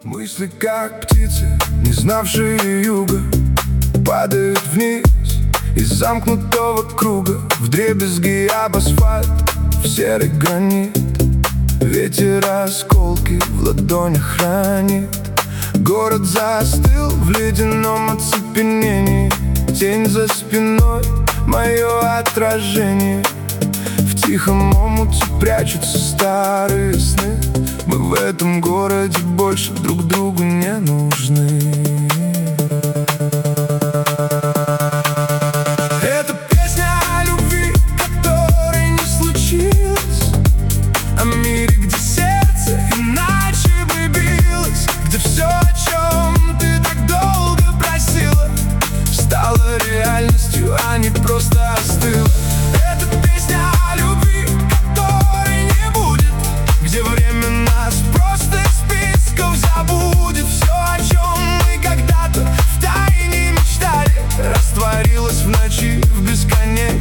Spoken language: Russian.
Мысли как птицы, не знавшие юга, падают вниз из замкнутого круга. Вдребезги об асфальт, в серый гранит. Ветер осколки в ладонях хранит. Город застыл в ледяном оцепенении. Тень за спиной, мое отражение. В тихом омуте прячутся старые сны. Мы в этом городе больше друг другу не нужны. Это песня о любви, которой не случилось, о мире, где сердце иначе бы билось, где все, о чем ты так долго просила, стало реальностью, а не просто остыло. Это песня о любви, которой не будет, где время нас просто из списков забудет. Все, о чем мы когда-то втайне мечтали, растворилось в ночи в бесконечности.